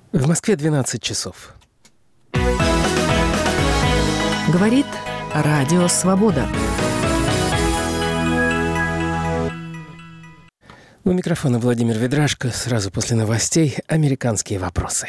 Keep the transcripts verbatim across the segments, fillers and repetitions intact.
В Москве двенадцать часов. Говорит Радио Свобода. У микрофона Владимир Ведрашко. Сразу после новостей «Американские вопросы».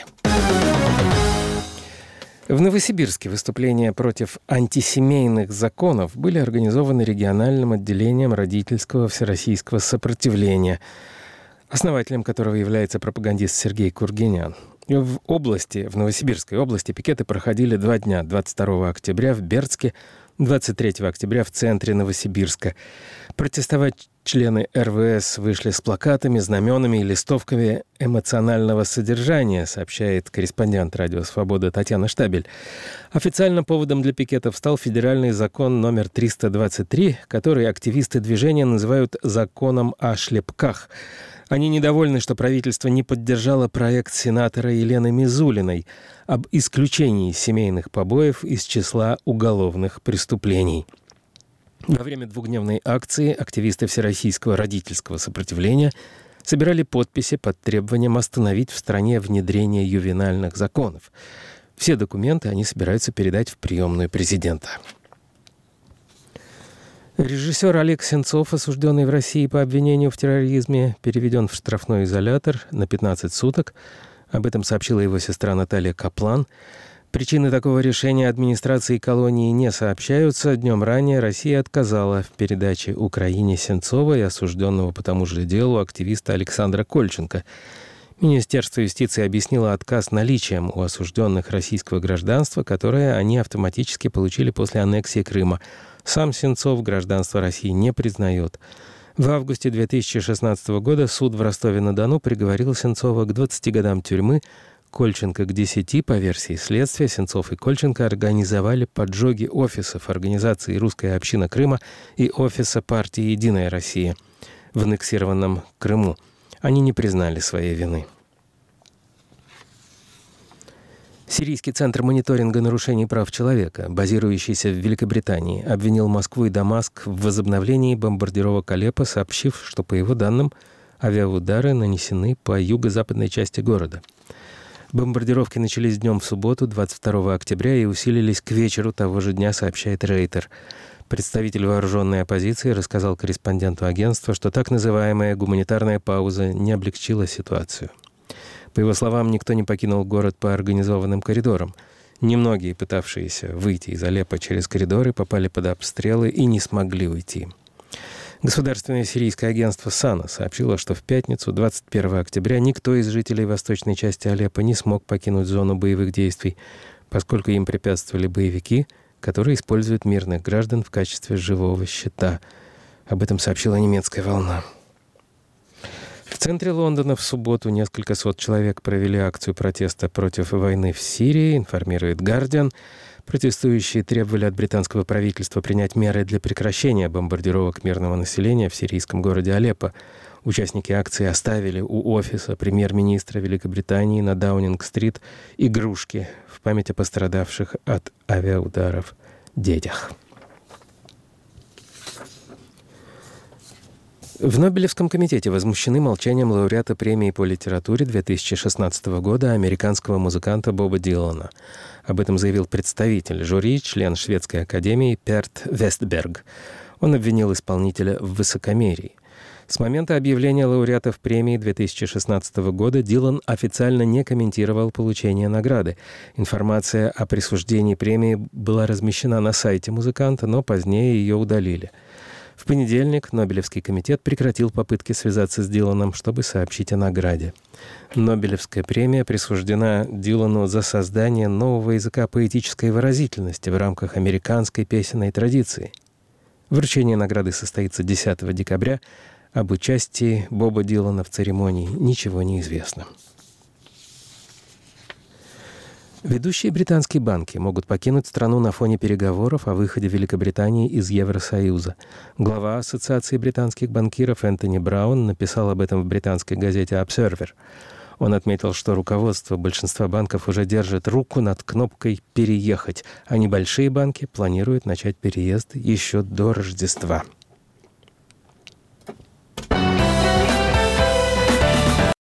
В Новосибирске выступления против антисемейных законов были организованы региональным отделением родительского всероссийского сопротивления, основателем которого является пропагандист Сергей Кургинян. В области, в Новосибирской области пикеты проходили два дня. двадцать второго октября в Бердске, двадцать третьего октября в центре Новосибирска. Протестовать члены эр вэ эс вышли с плакатами, знаменами и листовками эмоционального содержания, сообщает корреспондент «Радио Свобода» Татьяна Штабель. Официально поводом для пикетов стал федеральный закон номер триста двадцать три, который активисты движения называют «законом о шлепках». Они недовольны, что правительство не поддержало проект сенатора Елены Мизулиной об исключении семейных побоев из числа уголовных преступлений. Во время двухдневной акции активисты Всероссийского родительского сопротивления собирали подписи под требованием остановить в стране внедрение ювенальных законов. Все документы они собираются передать в приемную президента. Режиссер Олег Сенцов, осужденный в России по обвинению в терроризме, переведен в штрафной изолятор на пятнадцать суток. Об этом сообщила его сестра Наталья Каплан. Причины такого решения администрации колонии не сообщаются. Днем ранее Россия отказала в передаче Украине Сенцова и осужденного по тому же делу активиста Александра Кольченко. Министерство юстиции объяснило отказ наличием у осужденных российского гражданства, которое они автоматически получили после аннексии Крыма. Сам Сенцов гражданство России не признает. В августе две тысячи шестнадцатого года суд в Ростове-на-Дону приговорил Сенцова к двадцати годам тюрьмы, Кольченко к десяти. По версии следствия, Сенцов и Кольченко организовали поджоги офисов организации «Русская община Крыма» и офиса партии «Единая Россия» в аннексированном Крыму. Они не признали своей вины. Сирийский центр мониторинга нарушений прав человека, базирующийся в Великобритании, обвинил Москву и Дамаск в возобновлении бомбардировок Алеппо, сообщив, что, по его данным, авиаудары нанесены по юго-западной части города. Бомбардировки начались днем в субботу, двадцать второго октября, и усилились к вечеру того же дня, сообщает Рейтер. Представитель вооруженной оппозиции рассказал корреспонденту агентства, что так называемая гуманитарная пауза не облегчила ситуацию. По его словам, никто не покинул город по организованным коридорам. Немногие, пытавшиеся выйти из Алеппо через коридоры, попали под обстрелы и не смогли уйти. Государственное сирийское агентство САНА сообщило, что в пятницу, двадцать первого октября, никто из жителей восточной части Алеппо не смог покинуть зону боевых действий, поскольку им препятствовали боевики, которые используют мирных граждан в качестве живого щита. Об этом сообщила немецкая «Волна». В центре Лондона в субботу несколько сот человек провели акцию протеста против войны в Сирии, информирует «Гардиан». Протестующие требовали от британского правительства принять меры для прекращения бомбардировок мирного населения в сирийском городе Алеппо. Участники акции оставили у офиса премьер-министра Великобритании на Даунинг-стрит игрушки в память о пострадавших от авиаударов детях. В Нобелевском комитете возмущены молчанием лауреата премии по литературе две тысячи шестнадцатого года американского музыканта Боба Дилана. Об этом заявил представитель жюри, член шведской академии Перт Вестберг. Он обвинил исполнителя в высокомерии. С момента объявления лауреатов премии две тысячи шестнадцатого года Дилан официально не комментировал получение награды. Информация о присуждении премии была размещена на сайте музыканта, но позднее ее удалили. В понедельник Нобелевский комитет прекратил попытки связаться с Диланом, чтобы сообщить о награде. Нобелевская премия присуждена Дилану за создание нового языка поэтической выразительности в рамках американской песенной традиции. Вручение награды состоится десятого декабря. Об участии Боба Дилана в церемонии ничего не известно. Ведущие британские банки могут покинуть страну на фоне переговоров о выходе Великобритании из Евросоюза. Глава Ассоциации британских банкиров Энтони Браун написал об этом в британской газете Observer. Он отметил, что руководство большинства банков уже держит руку над кнопкой «Переехать», а небольшие банки планируют начать переезд еще до Рождества.